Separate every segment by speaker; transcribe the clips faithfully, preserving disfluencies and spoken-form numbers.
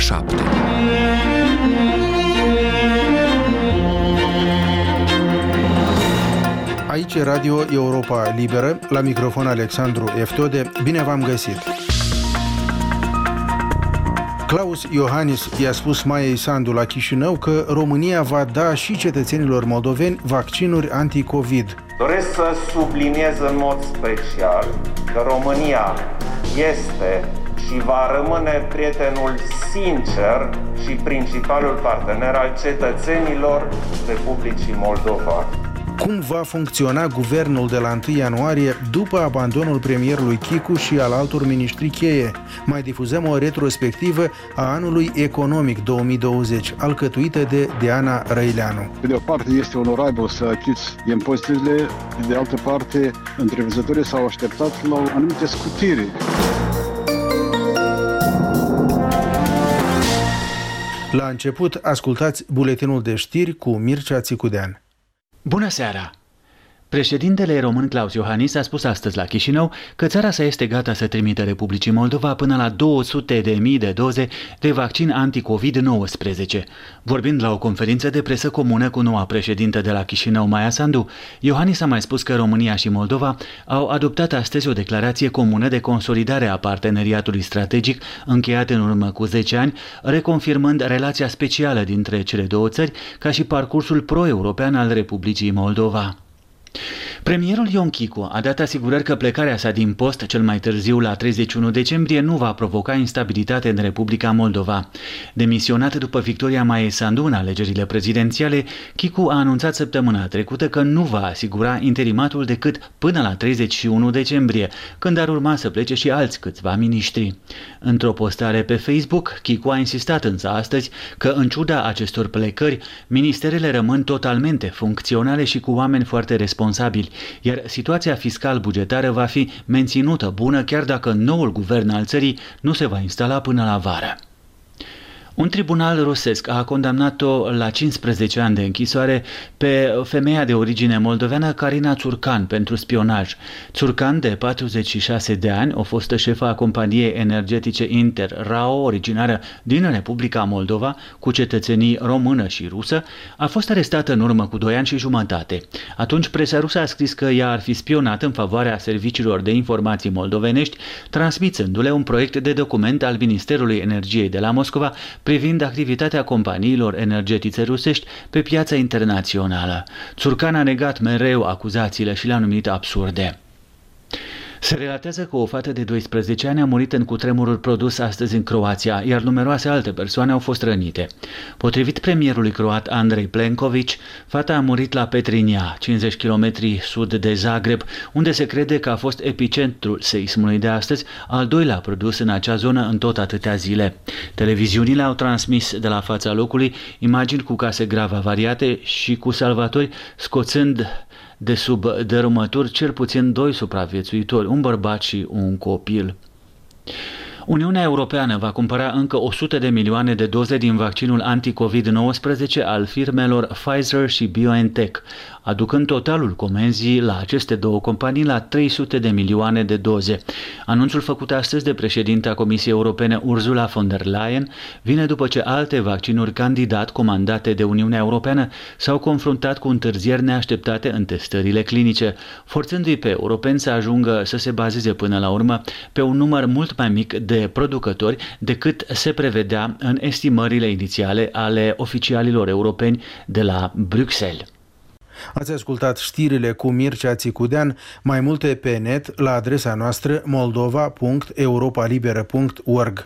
Speaker 1: șapte.
Speaker 2: Aici e Radio Europa Liberă, la microfon Alexandru Eftode. Bine v-am găsit! Klaus Iohannis i-a spus Maiei Sandu la Chișinău că România va da și cetățenilor moldoveni vaccinuri anti-Covid.
Speaker 3: Doresc să subliniez în mod special că România este și va rămâne prietenul sincer și principalul partener al cetățenilor Republicii Moldova.
Speaker 2: Cum va funcționa guvernul de la întâi ianuarie după abandonul premierului Chicu și al altor miniștri cheie? Mai difuzăm o retrospectivă a anului economic două mii douăzeci, alcătuită de Diana Răileanu.
Speaker 4: Pe de o parte este onorabil să achiți impozitele, pe de altă parte întreprinzătorii s-au așteptat la o anumită scutire.
Speaker 2: La început, ascultați buletinul de știri cu Mircea Țicudean.
Speaker 5: Bună seara! Președintele român Klaus Iohannis a spus astăzi la Chișinău că țara sa este gata să trimită Republicii Moldova până la două sute de mii de doze de vaccin anti-covid nouăsprezece. Vorbind la o conferință de presă comună cu noua președintă de la Chișinău, Maia Sandu, Iohannis a mai spus că România și Moldova au adoptat astăzi o declarație comună de consolidare a parteneriatului strategic încheiat în urmă cu zece ani, reconfirmând relația specială dintre cele două țări ca și parcursul pro-european al Republicii Moldova. Premierul Ion Chicu a dat asigurări că plecarea sa din post cel mai târziu la treizeci și unu decembrie nu va provoca instabilitate în Republica Moldova. Demisionat după victoria Maiei Sandu în alegerile prezidențiale, Chicu a anunțat săptămâna trecută că nu va asigura interimatul decât până la treizeci și unu decembrie, când ar urma să plece și alți câțiva miniștri. Într-o postare pe Facebook, Chicu a insistat însă astăzi că, în ciuda acestor plecări, ministerele rămân totalmente funcționale și cu oameni foarte responsabili, iar situația fiscal-bugetară va fi menținută bună chiar dacă noul guvern al țării nu se va instala până la vară. Un tribunal rusesc a condamnat-o la cincisprezece ani de închisoare pe femeia de origine moldoveană Carina Țurcan pentru spionaj. Țurcan, de patruzeci și șase de ani, o fostă șefă a companiei energetice Inter-Rao, originară din Republica Moldova, cu cetățenii română și rusă, a fost arestată în urmă cu doi ani și jumătate. Atunci presa rusă a scris că ea ar fi spionat în favoarea serviciilor de informații moldovenești, transmițându-le un proiect de document al Ministerului Energiei de la Moscova privind activitatea companiilor energetice rusești pe piața internațională. Țurcan a negat mereu acuzațiile și le-a numit absurde. Se relatează că o fată de doisprezece ani a murit în cutremurul produs astăzi în Croația, iar numeroase alte persoane au fost rănite. Potrivit premierului croat Andrei Plenković, fata a murit la Petrinja, cincizeci de kilometri sud de Zagreb, unde se crede că a fost epicentrul seismului de astăzi, al doilea produs în acea zonă în tot atâtea zile. Televiziunile au transmis de la fața locului imagini cu case grav avariate și cu salvatori scoțând de sub dărâmături cel puțin doi supraviețuitori, un bărbat și un copil. Uniunea Europeană va cumpăra încă o sută de milioane de doze din vaccinul anti-covid nouăsprezece al firmelor Pfizer și BioNTech, aducând totalul comenzii la aceste două companii la trei sute de milioane de doze. Anunțul făcut astăzi de președinta Comisiei Europene Ursula von der Leyen vine după ce alte vaccinuri candidat comandate de Uniunea Europeană s-au confruntat cu întârzieri neașteptate în testările clinice, forțându-i pe europeni să ajungă să se bazeze până la urmă pe un număr mult mai mic de producători decât se prevedea în estimările inițiale ale oficialilor europeni de la Bruxelles.
Speaker 2: Ați ascultat știrile cu Mircea Țicudean, mai multe pe net la adresa noastră moldova punct europalibera punct org.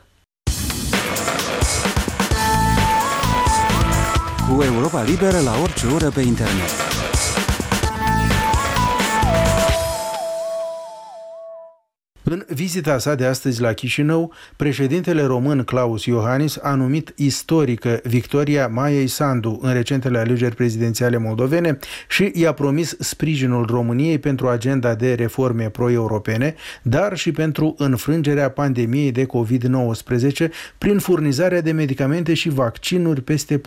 Speaker 1: Cu Europa Liberă la orice oră pe internet.
Speaker 2: În vizita sa de astăzi la Chișinău, președintele român Klaus Iohannis a numit istorică victoria Maiei Sandu în recentele alegeri prezidențiale moldovene și i-a promis sprijinul României pentru agenda de reforme pro-europene, dar și pentru înfrângerea pandemiei de covid nouăsprezece prin furnizarea de medicamente și vaccinuri peste prut.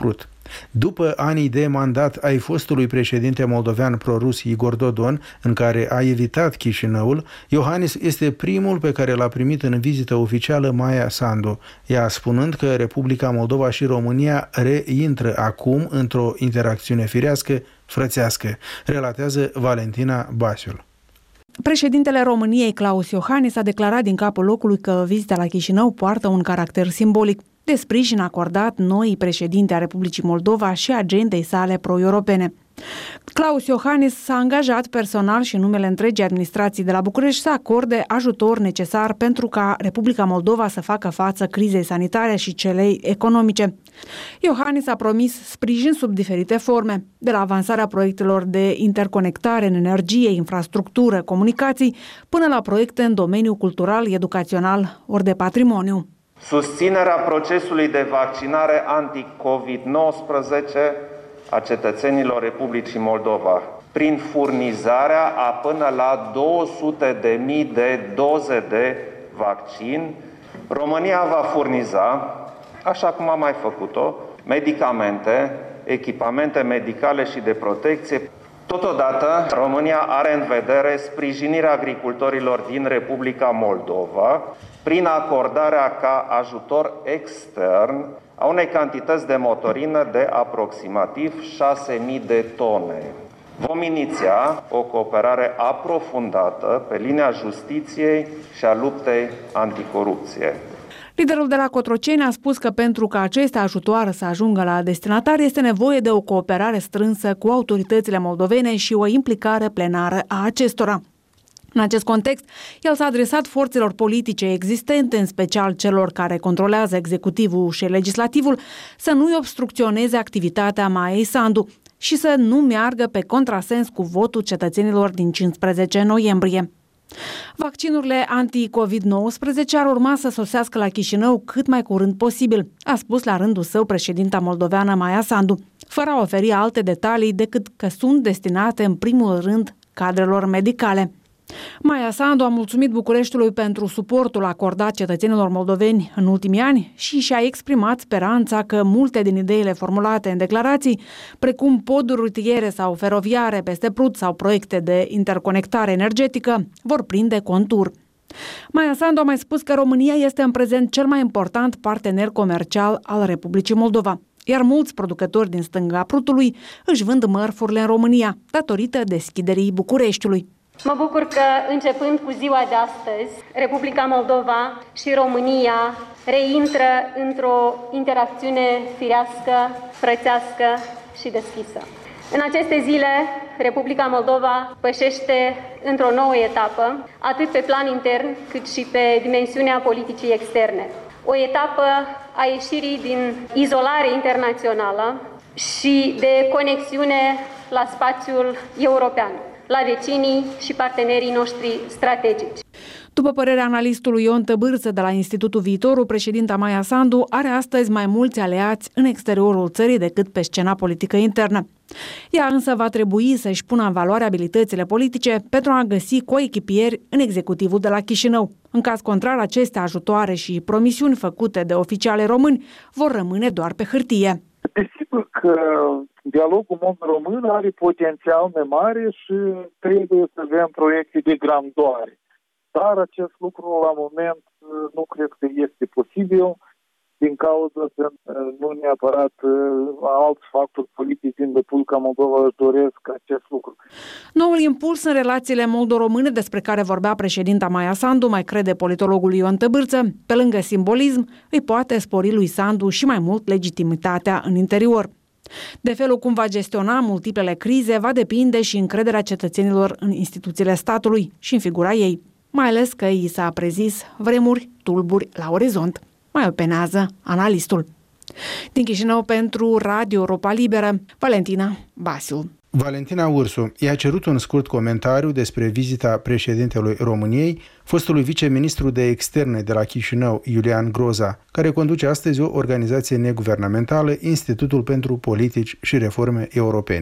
Speaker 2: După anii de mandat ai fostului președinte moldovean prorus Igor Dodon, în care a evitat Chișinăul, Iohannis este primul pe care l-a primit în vizită oficială Maia Sandu, ea spunând că Republica Moldova și România reintră acum într-o interacțiune firească, frățească, relatează Valentina Basiul.
Speaker 6: Președintele României, Klaus Iohannis, a declarat din capul locului că vizita la Chișinău poartă un caracter simbolic de sprijin acordat noii președinte a Republicii Moldova și agendei sale pro-europene. Klaus Iohannis s-a angajat personal și în numele întregii administrații de la București să acorde ajutor necesar pentru ca Republica Moldova să facă față crizei sanitare și celei economice. Iohannis a promis sprijin sub diferite forme, de la avansarea proiectelor de interconectare în energie, infrastructură, comunicații, până la proiecte în domeniul cultural, educațional ori de patrimoniu.
Speaker 3: Susținerea procesului de vaccinare anti-covid nouăsprezece a cetățenilor Republicii Moldova, prin furnizarea a până la două sute de mii de doze de vaccin. România va furniza, așa cum a mai făcut-o, medicamente, echipamente medicale și de protecție. Totodată, România are în vedere sprijinirea agricultorilor din Republica Moldova prin acordarea ca ajutor extern a unei cantități de motorină de aproximativ șase mii de tone. Vom iniția o cooperare aprofundată pe linia justiției și a luptei anticorupție.
Speaker 6: Liderul de la Cotroceni a spus că pentru ca aceste ajutoare să ajungă la destinatari este nevoie de o cooperare strânsă cu autoritățile moldovene și o implicare plenară a acestora. În acest context, el s-a adresat forțelor politice existente, în special celor care controlează executivul și legislativul, să nu-i obstrucționeze activitatea Maiei Sandu și să nu meargă pe contrasens cu votul cetățenilor din cincisprezece noiembrie. Vaccinurile anti-covid nouăsprezece ar urma să sosească la Chișinău cât mai curând posibil, a spus la rândul său președinta moldoveană Maia Sandu, fără a oferi alte detalii decât că sunt destinate în primul rând cadrelor medicale. Maia Sandu a mulțumit Bucureștiului pentru suportul acordat cetățenilor moldoveni în ultimii ani și și-a exprimat speranța că multe din ideile formulate în declarații, precum poduri rutiere sau feroviare peste Prut sau proiecte de interconectare energetică, vor prinde contur. Maia Sandu a mai spus că România este în prezent cel mai important partener comercial al Republicii Moldova, iar mulți producători din stânga Prutului își vând mărfurile în România, datorită deschiderii Bucureștiului.
Speaker 7: Mă bucur că, începând cu ziua de astăzi, Republica Moldova și România reintră într-o interacțiune firească, frățească și deschisă. În aceste zile, Republica Moldova pășește într-o nouă etapă, atât pe plan intern, cât și pe dimensiunea politicii externe. O etapă a ieșirii din izolare internațională și de conexiune la spațiul european, la vecinii și partenerii noștri strategici.
Speaker 6: După părerea analistului Ion Tăbârță de la Institutul Viitorul, președinta Maia Sandu are astăzi mai mulți aliați în exteriorul țării decât pe scena politică internă. Ea însă va trebui să-și pună în valoare abilitățile politice pentru a găsi coechipieri în executivul de la Chișinău. În caz contrar, aceste ajutoare și promisiuni făcute de oficiale români vor rămâne doar pe hârtie.
Speaker 8: Desigur că dialogul mod-român are potențial mai mare și trebuie să avem proiecte de grandoare. Dar acest lucru la moment nu cred că este posibil din cauza că nu neapărat alți factori politici din Republica Moldova își doresc acest lucru.
Speaker 6: Noul impuls în relațiile moldo-române despre care vorbea președinta Maia Sandu, mai crede politologul Ion Tăbârță, pe lângă simbolism, îi poate spori lui Sandu și mai mult legitimitatea în interior. De felul cum va gestiona multiplele crize va depinde și încrederea cetățenilor în instituțiile statului și în figura ei, mai ales că i s-a prezis vremuri tulburi la orizont. Mai openează analistul. Din Chișinău pentru Radio Europa Liberă, Valentina Basiu.
Speaker 2: Valentina Ursu i-a cerut un scurt comentariu despre vizita președintelui României, fostului viceministru de externe de la Chișinău, Iulian Groza, care conduce astăzi o organizație neguvernamentală, Institutul pentru Politici și Reforme Europene.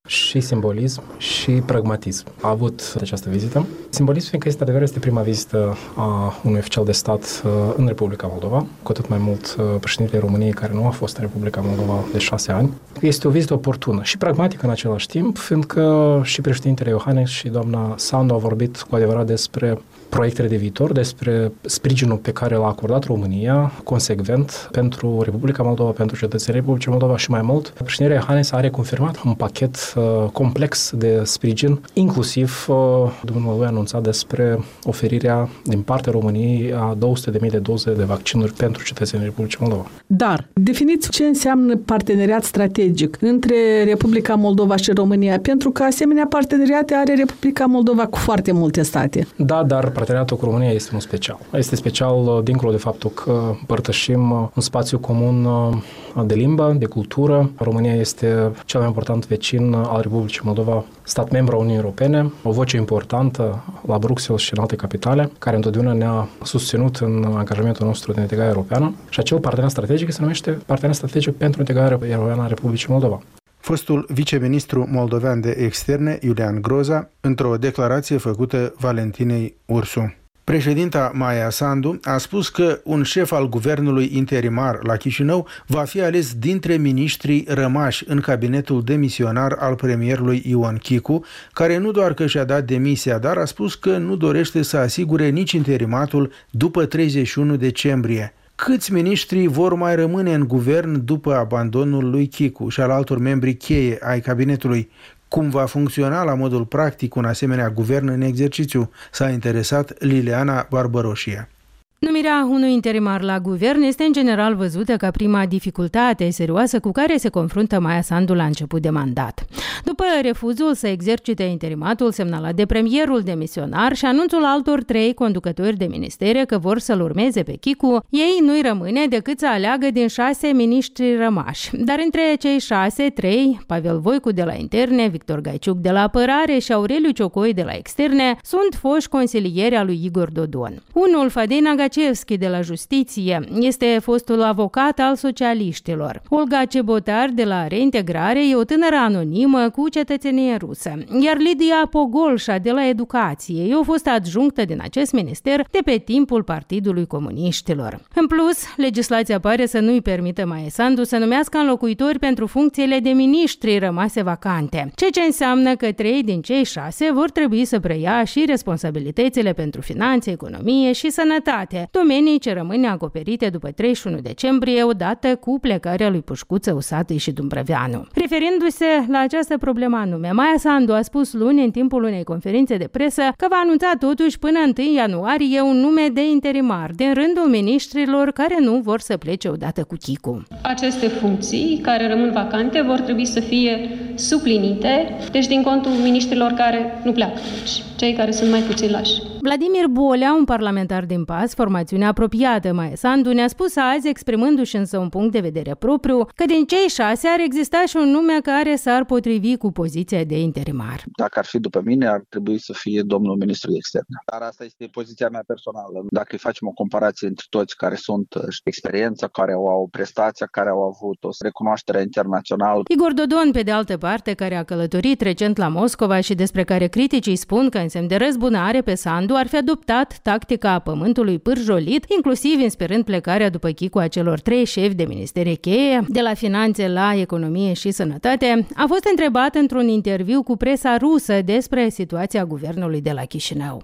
Speaker 9: Și simbolism și pragmatism a avut această vizită. Simbolism fiindcă este adevărat, este prima vizită a unui oficial de stat în Republica Moldova, cu atât mai mult președintele României, care nu a fost în Republica Moldova de șase ani. Este o vizită oportună și pragmatică în același timp, fiindcă și președintele Iohannis și doamna Sandu au vorbit cu adevărat despre proiectele de viitor, despre sprijinul pe care l-a acordat România, consecvent, pentru Republica Moldova, pentru cetățenii Republicii Moldova și mai mult. Președintele Iohannis a reconfirmat un pachet uh, complex de sprijin, inclusiv uh, dumneavoastră a anunțat despre oferirea din partea României a două sute de mii de doze de vaccinuri pentru cetățenii Republicii Moldova.
Speaker 10: Dar, definiți ce înseamnă parteneriat strategic între Republica Moldova și România, pentru că asemenea parteneriate are Republica Moldova cu foarte multe state.
Speaker 9: Da, dar parteneriatul cu România este unul special. Este special dincolo de faptul că împărtășim un spațiu comun de limbă, de cultură. România este cel mai important vecin al Republicii Moldova, stat membru al Uniunii Europene, o voce importantă la Bruxelles și în alte capitale, care întotdeauna ne-a susținut în angajamentul nostru de integrare europeană. Și acel partener strategic se numește partener strategic pentru integrarea europeană a Republicii Moldova.
Speaker 2: Fostul viceministru moldovean de externe, Iulian Groza, într-o declarație făcută Valentinei Ursu. Președinta Maia Sandu a spus că un șef al guvernului interimar la Chișinău va fi ales dintre miniștrii rămași în cabinetul demisionar al premierului Ion Chicu, care nu doar că și-a dat demisia, dar a spus că nu dorește să asigure nici interimatul după treizeci și unu decembrie. Câți miniștri vor mai rămâne în guvern după abandonul lui Chicu și al altor membri cheie ai cabinetului? Cum va funcționa la modul practic un asemenea guvern în exercițiu? S-a interesat Liliana Barbăroșie.
Speaker 11: Numirea unui interimar la guvern este în general văzută ca prima dificultate serioasă cu care se confruntă Maia Sandu la început de mandat. După refuzul să exercite interimatul semnalat de premierul demisionar și anunțul altor trei conducători de ministere că vor să-l urmeze pe Chicu, ei nu-i rămâne decât să aleagă din șase miniștri rămași. Dar între cei șase, trei, Pavel Voicu de la interne, Victor Gaiciuc de la apărare și Aureliu Ciocoi de la externe, sunt foști consilieri al lui Igor Dodon. Unul, Fadei Gacevski de la Justiție, este fostul avocat al socialiștilor. Olga Cebotar de la Reintegrare e o tânără anonimă cu cetățenie rusă, iar Lidia Pogolșa de la Educație e o fostă adjunctă din acest minister de pe timpul Partidului Comuniștilor. În plus, legislația pare să nu-i permită Maia Sandu să numească înlocuitori pentru funcțiile de miniștri rămase vacante, ceea ce înseamnă că trei din cei șase vor trebui să preia și responsabilitățile pentru finanțe, economie și sănătate, domenii ce rămâne acoperite după treizeci și unu decembrie, odată cu plecarea lui Pușcuță, Usatui și Dumbrăveanu. Referindu-se la această problemă anume, Maia Sandu a spus luni în timpul unei conferințe de presă că va anunța totuși până întâi ianuarie un nume de interimar din rândul miniștrilor care nu vor să plece odată cu Chicu.
Speaker 7: Aceste funcții care rămân vacante vor trebui să fie suplinite, deci din contul miniștrilor care nu pleacă, deci cei care sunt mai puțin lași.
Speaker 11: Vladimir Bolea, un parlamentar din P A S, formațiunea apropiată Maia Sandu, ne-a spus azi, exprimându-și însă un punct de vedere propriu, că din cei șase ar exista și un nume care s-ar potrivi cu poziția de interimar.
Speaker 12: Dacă ar fi după mine, ar trebui să fie domnul ministru de externe. Dar asta este poziția mea personală. Dacă facem o comparație între toți care sunt experiența, care au prestația, care au avut o recunoaștere internațională.
Speaker 11: Igor Dodon, pe de altă parte, care a călătorit recent la Moscova și despre care criticii spun că în semn de răzbunare pe Sandu ar fi adoptat tactica pământului pârjolit, inclusiv inspirând plecarea după Chicu a celor trei șefi de ministere cheie, de la finanțe la economie și sănătate, a fost întrebat într-un interviu cu presa rusă despre situația guvernului de la Chișinău.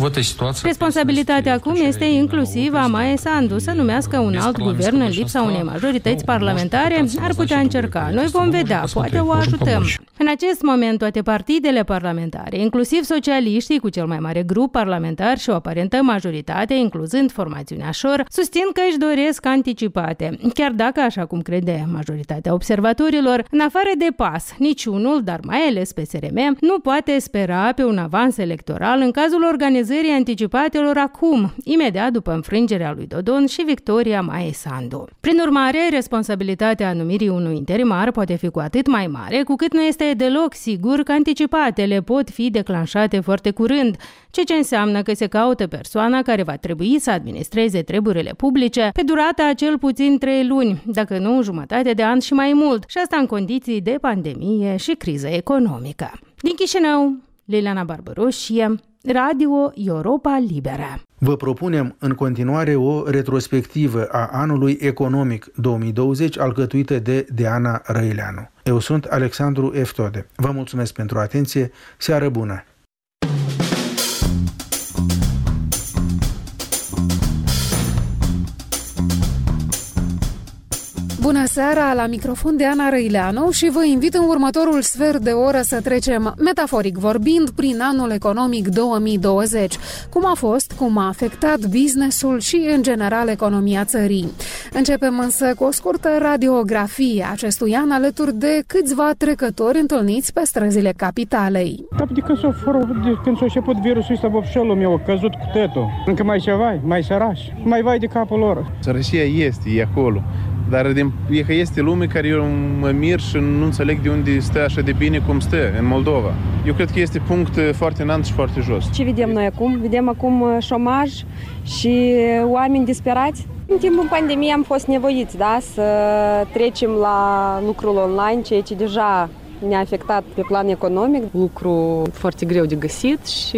Speaker 11: Responsabilitatea acum este inclusiv a Maia Sandu să numească un alt guvern în lipsa unei majorități parlamentare, ar putea încerca. Noi vom vedea, poate o ajutăm. În acest moment, toate partidele parlamentare, inclusiv socialiștii cu cel mai mare grup parlamentar și o aparentă majoritate, incluzând formațiunea Șor, susțin că își doresc anticipate, chiar dacă, așa cum crede majoritatea observatorilor, în afară de P A S, niciunul, dar mai ales P S R M, nu poate spera pe un avans electoral în cazul organizării anticipatelor acum, imediat după înfrângerea lui Dodon și victoria Maiei Sandu. Prin urmare, responsabilitatea numirii unui interimar poate fi cu atât mai mare, cu cât nu este deloc sigur că anticipatele pot fi declanșate foarte curând, ceea ce înseamnă că se caută persoana care va trebui să administreze treburile publice pe durata cel puțin trei luni, dacă nu jumătate de an și mai mult, și asta în condiții de pandemie și criză economică. Din Chișinău, Liliana Barbaroșie, Radio Europa Liberă.
Speaker 2: Vă propunem în continuare o retrospectivă a anului economic două mii douăzeci alcătuită de Diana Răileanu. Eu sunt Alexandru Eftode. Vă mulțumesc pentru atenție. Seară bună!
Speaker 13: Bună seara, la microfon Diana Răileanu și vă invit în următorul sfert de oră să trecem, metaforic vorbind, prin anul economic două mii douăzeci. Cum a fost, cum a afectat businessul și, în general, economia țării. Începem însă cu o scurtă radiografie acestui an alături de câțiva trecători întâlniți pe străzile capitalei.
Speaker 14: De când s-a început virusul ăsta, băpșelul meu a căzut cu tetul. Încă mai ceva, mai sărași, mai vai de capul lor.
Speaker 15: Sărășia este, e acolo. Dar din, e că este lume care eu mă mir și nu înțeleg de unde stă așa de bine cum stă, în Moldova. Eu cred că este punct foarte înalt și foarte jos.
Speaker 16: Ce vedem noi acum? Vedem acum șomaj și oameni disperați. În timpul pandemiei am fost nevoiți, da, să trecem la lucrul online, ceea ce deja ne-a afectat pe plan economic.
Speaker 17: Lucru foarte greu de găsit și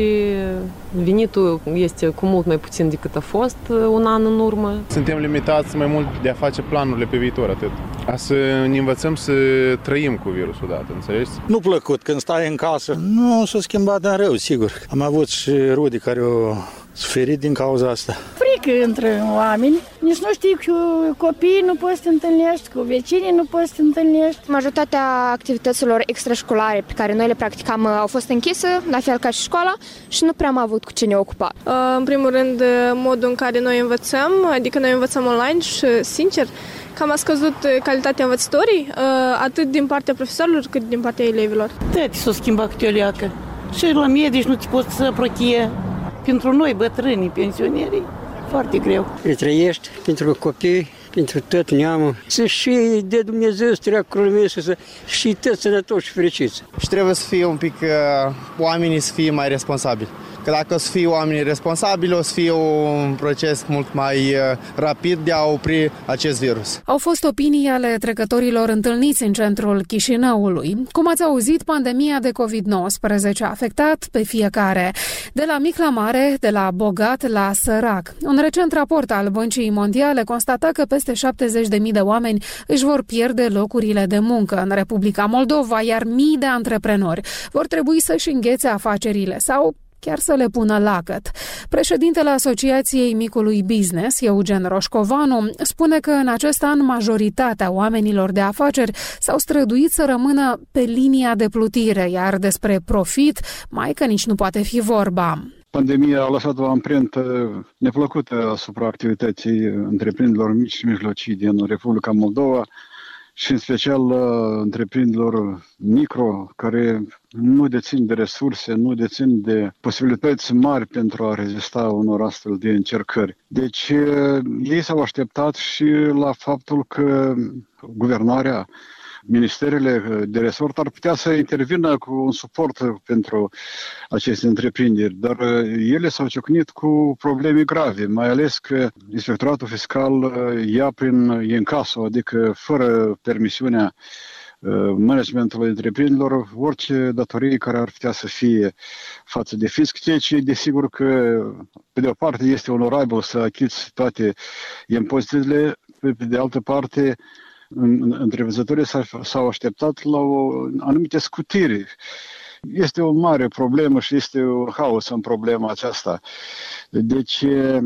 Speaker 17: venitul este cu mult mai puțin decât a fost un an în urmă.
Speaker 15: Suntem limitați mai mult de a face planurile pe viitor, atât. A să ne învățăm să trăim cu virusul odată, înțelegi?
Speaker 18: Nu plăcut când stai în casă. Nu s-a schimbat în rău, sigur. Am avut și rude care au suferit din cauza asta.
Speaker 19: Frică între oameni. Nici nu știi, cu copiii nu poți să te întâlnești, cu vecinii nu poți să te întâlnești.
Speaker 20: Majoritatea activităților extrașcolare pe care noi le practicam au fost închise, la fel ca și școala, și nu prea am avut cu ce ne ocupa.
Speaker 21: În primul rând, modul în care noi învățăm, adică noi învățăm online și, sincer, cam a scăzut calitatea învățătorii, atât din partea profesorilor, cât din partea elevilor.
Speaker 19: Da, s-a schimbat câte o leacă. Și la medici nu te poți să prochie. Pentru noi, bătrânii, pensionerii, foarte greu.
Speaker 22: Îi trăiești pentru copii, pentru tot neamul. Să și de Dumnezeu să treacă să și toți sănătoși și fericiți.
Speaker 23: Și trebuie să fie un pic, uh, oamenii să fie mai responsabili. Că dacă o să fie oamenii responsabili, o să fie un proces mult mai uh, rapid de a opri acest virus.
Speaker 13: Au fost opinii ale trecătorilor întâlniți în centrul Chișinăului. Cum ați auzit, pandemia de covid nouăsprezece a afectat pe fiecare, de la mic la mare, de la bogat la sărac. Un recent raport al Băncii Mondiale constata că peste șaptezeci de mii de oameni își vor pierde locurile de muncă în Republica Moldova, iar mii de antreprenori vor trebui să-și înghețe afacerile sau chiar să le pună lacăt. Președintele Asociației Micului Business, Eugen Roșcovanu, spune că în acest an majoritatea oamenilor de afaceri s-au străduit să rămână pe linia de plutire, iar despre profit mai că nici nu poate fi vorba.
Speaker 4: Pandemia a lăsat o amprentă neplăcută asupra activității întreprinderilor mici și mijlocii din Republica Moldova și în special întreprinderilor micro, care nu dețin de resurse, nu dețin de posibilități mari pentru a rezista unor astfel de încercări. Deci ei s-au așteptat și la faptul că guvernarea, ministerele de resort ar putea să intervină cu un suport pentru aceste întreprinderi, dar ele s-au ciocnit cu probleme grave, mai ales că Inspectoratul Fiscal ia prin incaso, adică fără permisiunea managementului întreprinderilor, orice datorii care ar putea să fie față de fisc, ceea ce desigur că pe de o parte este onorabil să achiți toate impozitele, pe de altă parte întreprinzătorii s-au așteptat la o anumite scutiri. Este o mare problemă și este un haos în problema aceasta. Deci,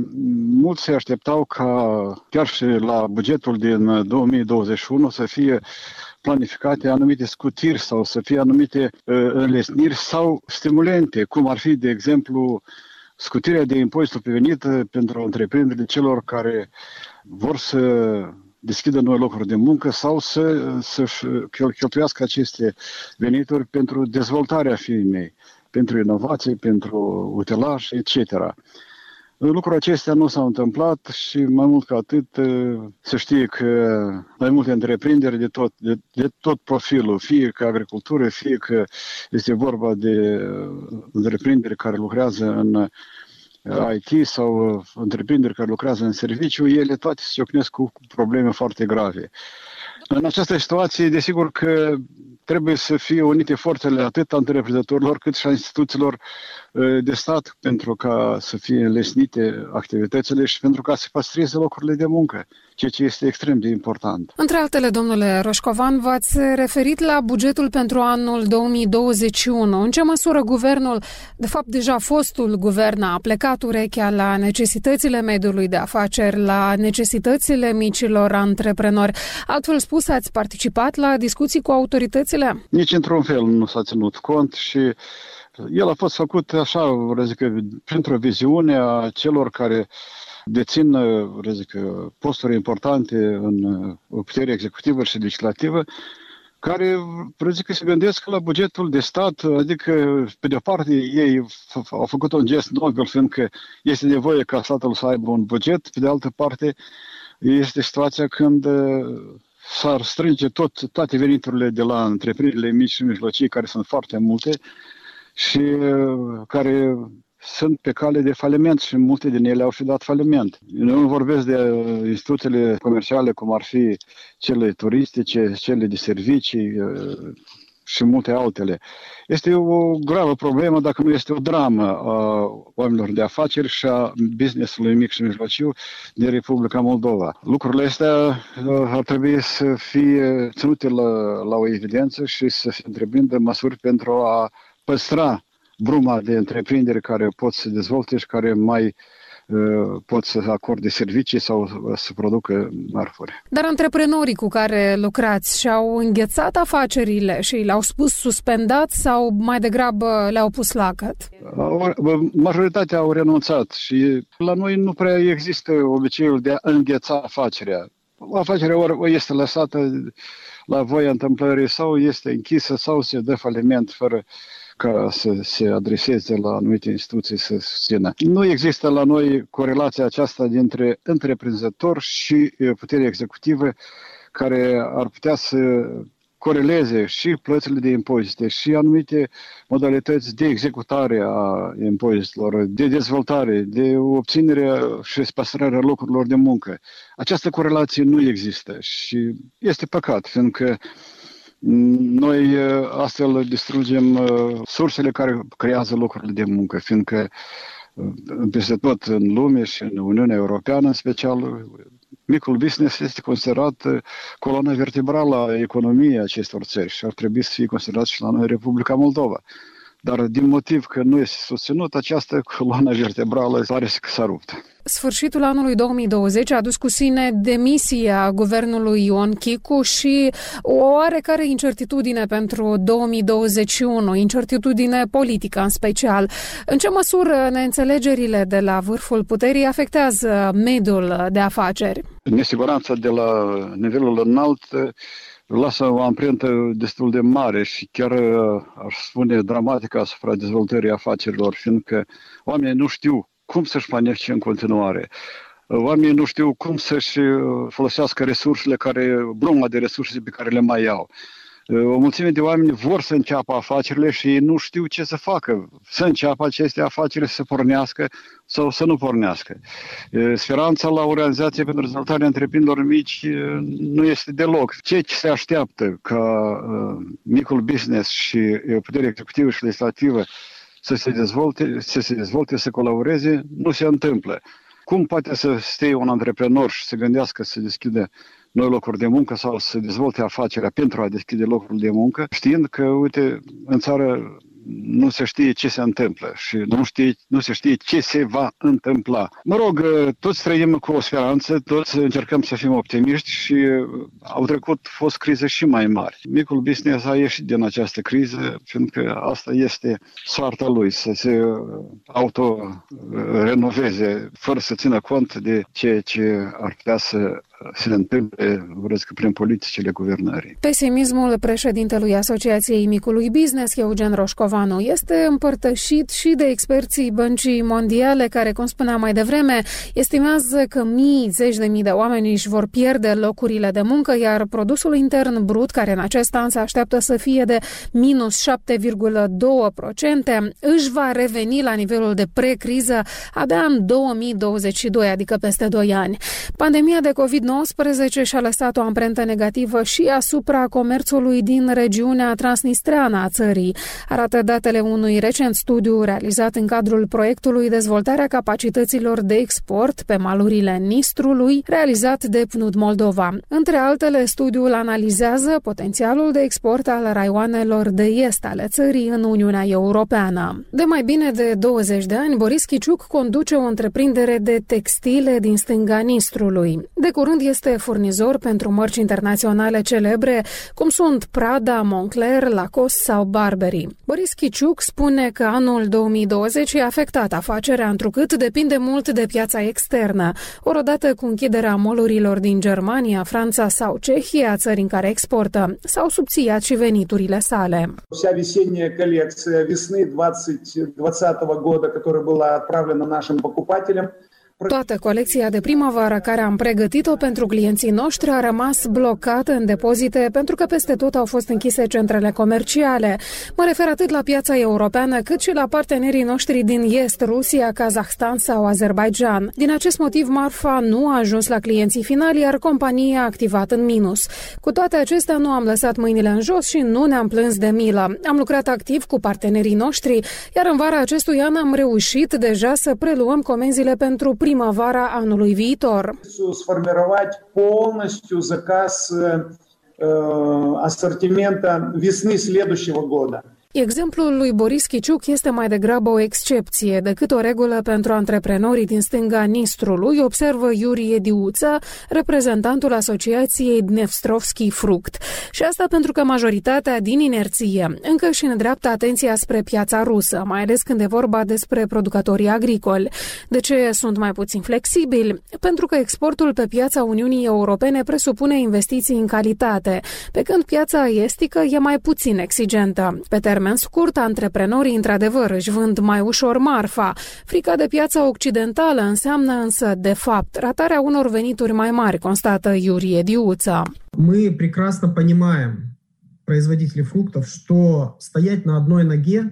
Speaker 4: mulți se așteptau ca chiar și la bugetul din două mii douăzeci și unu să fie planificate anumite scutiri sau să fie anumite uh, înlesniri sau stimulente, cum ar fi, de exemplu, scutirea de impozitul pe venit pentru întreprinderile celor care vor să deschidă noi locuri de muncă sau să, să-și cheltuiască aceste venituri pentru dezvoltarea firmei, pentru inovație, pentru utilaj, et cetera. Lucrul acestea nu s-au întâmplat și mai mult ca atât să știe că mai multe întreprinderi de tot, de, de tot profilul, fie că agricultură, fie că este vorba de întreprinderi care lucrează în I T sau întreprinderi care lucrează în serviciu, ele toate se ciocnesc cu probleme foarte grave. În această situație, desigur că trebuie să fie unite forțele atât a întreprinzătorilor cât și a instituțiilor de stat pentru ca să fie înlesnite activitățile și pentru ca să păstreze locurile de muncă, ceea ce este extrem de important.
Speaker 13: Între altele, domnule Roșcovan, v-ați referit la bugetul pentru anul două mii douăzeci și unu. În ce măsură guvernul, de fapt deja fostul guvern, a plecat urechea la necesitățile mediului de afaceri, la necesitățile micilor antreprenori? Altfel spus, ați participat la discuții cu autoritățile?
Speaker 4: Nici într-un fel nu s-a ținut cont și el a fost făcut așa, zic, printr-o viziune a celor care dețin zic, posturi importante în puterea executivă și legislativă, care zic, se gândesc la bugetul de stat, adică pe de o parte ei au făcut un gest nobil, fiindcă este nevoie ca statul să aibă un buget, pe de altă parte este situația când s-ar strânge tot, toate veniturile de la întreprinderile mici și mijlocii, care sunt foarte multe, și care sunt pe cale de faliment și multe din ele au și dat faliment. Eu nu vorbesc de instituțiile comerciale cum ar fi cele turistice, cele de servicii și multe altele. Este o gravă problemă, dacă nu este o dramă a oamenilor de afaceri și a business-ului mic și mijlociu din Republica Moldova. Lucrurile astea ar trebui să fie ținute la, la o evidență și să se întreprindă măsuri pentru a păstra bruma de întreprinderi care pot să dezvolte și care mai uh, pot să acorde servicii sau să producă marfuri.
Speaker 13: Dar antreprenorii cu care lucrați și-au înghețat afacerile și le-au spus suspendat sau mai degrabă le-au pus lacăt?
Speaker 4: Majoritatea au renunțat și la noi nu prea există obiceiul de a îngheța afacerea. Afacerea ori este lăsată la voia întâmplării sau este închisă sau se dă faliment fără ca să se adreseze la anumite instituții să susțină. Nu există la noi corelația aceasta dintre întreprinzător și puterea executivă care ar putea să coreleze și plățile de impozite și anumite modalități de executare a impozitelor, de dezvoltare, de obținere și păstrarea locurilor de muncă. Această corelație nu există și este păcat, fiindcă noi astfel distrugem sursele care creează locurile de muncă, fiindcă peste tot în lume și în Uniunea Europeană, în special, micul business este considerat coloana vertebrală a economiei acestor țări și ar trebui să fie considerat și la noi Republica Moldova. Dar din motiv că nu este susținut, această coloană vertebrală pare că s-a rupt.
Speaker 13: Sfârșitul anului două mii douăzeci a adus cu sine demisia guvernului Ion Chicu și o oarecare incertitudine pentru două mii douăzeci și unu, incertitudine politică în special. În ce măsură neînțelegerile de la vârful puterii afectează mediul de afaceri?
Speaker 4: Nesiguranța de la nivelul înalt lasă o amprentă destul de mare și chiar, aș spune, dramatică asupra dezvoltării afacerilor, fiindcă oamenii nu știu cum să-și planifice în continuare. Oamenii nu știu cum să-și folosească resursele, care, bruma de resurse pe care le mai au. O mulțime de oameni vor să înceapă afacerile și ei nu știu ce să facă. Să înceapă aceste afaceri, să pornească sau să nu pornească. Speranța la organizație pentru dezvoltarea întreprinderilor mici nu este deloc. Ceea ce se așteaptă ca micul business și puterea executivă și legislativă să se dezvolte, să se dezvolte, să colaboreze, nu se întâmplă. Cum poate să stea un antreprenor și să gândească să deschide noi locuri de muncă sau să dezvolte afacerea pentru a deschide locuri de muncă, știind că, uite, în țară nu se știe ce se întâmplă și nu, știe, nu se știe ce se va întâmpla. Mă rog, toți trăim cu o speranță, toți încercăm să fim optimiști și au trecut, fost crize și mai mari. Micul business a ieșit din această criză, fiindcă asta este soarta lui, să se auto-renoveze, fără să țină cont de ceea ce ar putea să se întâmple, vreți că prin politicile guvernării.
Speaker 13: Pesimismul președintelui Asociației Micului Business, Eugen Roșcovanu, este împărtășit și de experții Băncii Mondiale, care, cum spuneam mai devreme, estimează că mii, zeci de mii de oameni își vor pierde locurile de muncă, iar produsul intern brut, care în acest an se așteaptă să fie de minus șapte virgulă doi la sută, își va reveni la nivelul de pre-criză abia în două mii douăzeci și doi, adică peste doi ani. Pandemia de covid nouăsprezece și-a lăsat o amprentă negativă și asupra comerțului din regiunea transnistreană a țării, arată datele unui recent studiu realizat în cadrul proiectului Dezvoltarea capacităților de export pe malurile Nistrului, realizat de P N U D Moldova. Între altele, studiul analizează potențialul de export al raioanelor de est ale țării în Uniunea Europeană. De mai bine de douăzeci de ani, Boris Chiciuc conduce o întreprindere de textile din stânga Nistrului. De curând este furnizor pentru mărci internaționale celebre, cum sunt Prada, Moncler, Lacoste sau Burberry. Boris Chiciuc spune că anul două mii douăzeci a afectat afacerea, întrucât depinde mult de piața externă, odată cu închiderea molurilor din Germania, Franța sau Cehia, țări în care exportă, s-au subțiat și veniturile sale.
Speaker 1: Вся весенняя коллекция весны двадцатого года, которая была отправлена нашим покупателям,
Speaker 13: Toată colecția de primăvară care am pregătit-o pentru clienții noștri a rămas blocată în depozite pentru că peste tot au fost închise centrele comerciale. Mă refer atât la piața europeană cât și la partenerii noștri din Est, Rusia, Kazahstan sau Azerbaijan. Din acest motiv, marfa nu a ajuns la clienții finali, iar compania a activat în minus. Cu toate acestea, nu am lăsat mâinile în jos și nu ne-am plâns de milă. Am lucrat activ cu partenerii noștri, iar în vara acestui an am reușit deja să preluăm comenzile pentru primăvara anului viitor.
Speaker 1: Сформировать полностью заказ ассортимента весны следующего года.
Speaker 13: Exemplul lui Boris Chiciuc este mai degrabă o excepție decât o regulă pentru antreprenorii din stânga Nistrului, observă Iurie Diuță, reprezentantul Asociației Dnestrovski Fruct. Și asta pentru că majoritatea din inerție încă își îndreaptă atenția spre piața rusă, mai ales când e vorba despre producătorii agricoli. De ce sunt mai puțin flexibili? Pentru că exportul pe piața Uniunii Europene presupune investiții în calitate, pe când piața estică e mai puțin exigentă. Pe termen scurt, antreprenorii într-adevăr își vând mai ușor marfa. Frica de piața occidentală înseamnă însă, de fapt, ratarea unor venituri mai mari, constată Iurie Diuța.
Speaker 3: Мы прекрасно понимаем, производители фруктов, что стоять на одной ноге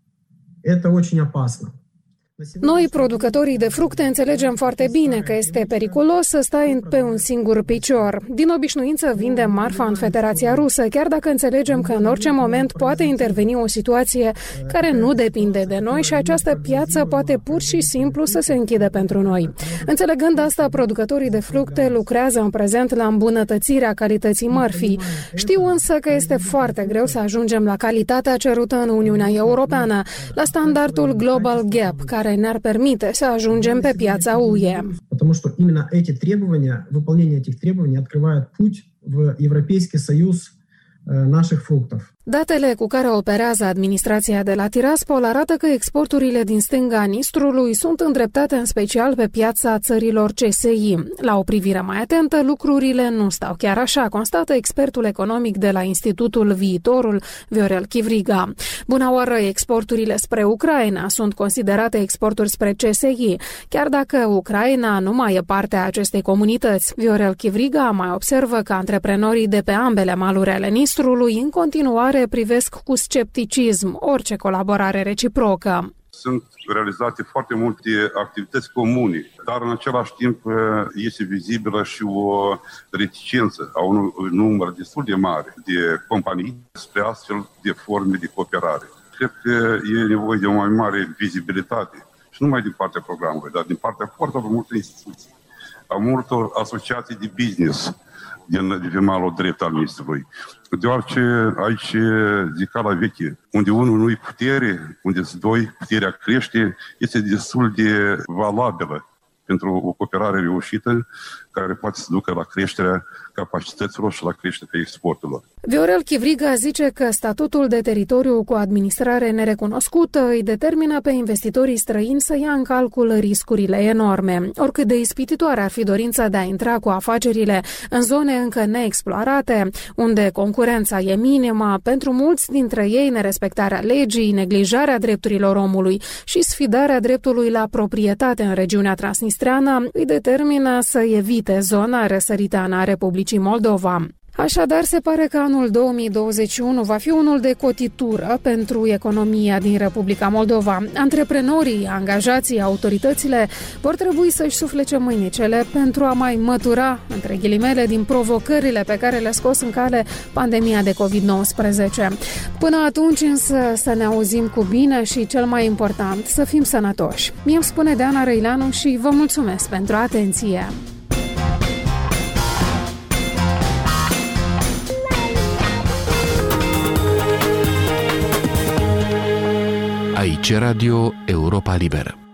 Speaker 3: – это очень опасно.
Speaker 13: Noi, producătorii de fructe, înțelegem foarte bine că este periculos să stai pe un singur picior. Din obișnuință vindem marfa în Federația Rusă, chiar dacă înțelegem că în orice moment poate interveni o situație care nu depinde de noi și această piață poate pur și simplu să se închide pentru noi. Înțelegând asta, producătorii de fructe lucrează în prezent la îmbunătățirea calității mărfii. Știu însă că este foarte greu să ajungem la calitatea cerută în Uniunea Europeană, la standardul Global Gap, care ne-ar permite să ajungem pe piața U E.
Speaker 3: Потому что именно эти требования, выполнение этих требований открывает путь в Европейский Союз наших фруктов.
Speaker 13: Datele cu care operează administrația de la Tiraspol arată că exporturile din stânga Nistrului sunt îndreptate în special pe piața țărilor C S I. La o privire mai atentă, lucrurile nu stau chiar așa, constată expertul economic de la Institutul Viitorul, Viorel Chivriga. Bună oară, exporturile spre Ucraina sunt considerate exporturi spre C S I, chiar dacă Ucraina nu mai e parte a acestei comunități. Viorel Chivriga mai observă că antreprenorii de pe ambele maluri ale Nistrului în continuare privesc cu scepticism orice colaborare reciprocă.
Speaker 5: Sunt realizate foarte multe activități comune, dar în același timp este vizibilă și o reticență a unui număr destul de mare de companii spre astfel de forme de cooperare. Cred că e nevoie de o mai mare vizibilitate și nu numai din partea programului, dar din partea foarte multor instituții, a multor asociații de business din de malul drept al Nistrului. Deoarece aici zicala veche, unde unul nu-i putere, unde doi, puterea crește, este destul de valabilă pentru o cooperare reușită care poate să ducă la creșterea capacităților și la creșterea exporturilor.
Speaker 13: Viorel Chivriga zice că statutul de teritoriu cu administrare nerecunoscută îi determină pe investitorii străini să ia în calcul riscurile enorme. Oricât de ispititoare ar fi dorința de a intra cu afacerile în zone încă neexplorate, unde concurența e minimă, pentru mulți dintre ei nerespectarea legii, neglijarea drepturilor omului și sfidarea dreptului la proprietate în regiunea transnistreană îi determină să evite zona răsăriteană a Republicii Moldova. Așadar, se pare că anul două mii douăzeci și unu va fi unul de cotitură pentru economia din Republica Moldova. Antreprenorii, angajații, autoritățile vor trebui să-și suflece mâinicele pentru a mai mătura, între ghilimele, din provocările pe care le-a scos în cale pandemia de covid nouăsprezece. Până atunci însă să ne auzim cu bine și, cel mai important, să fim sănătoși. Mie îmi spune Deana Răileanu și vă mulțumesc pentru atenție.
Speaker 6: Aici Radio Europa Liberă.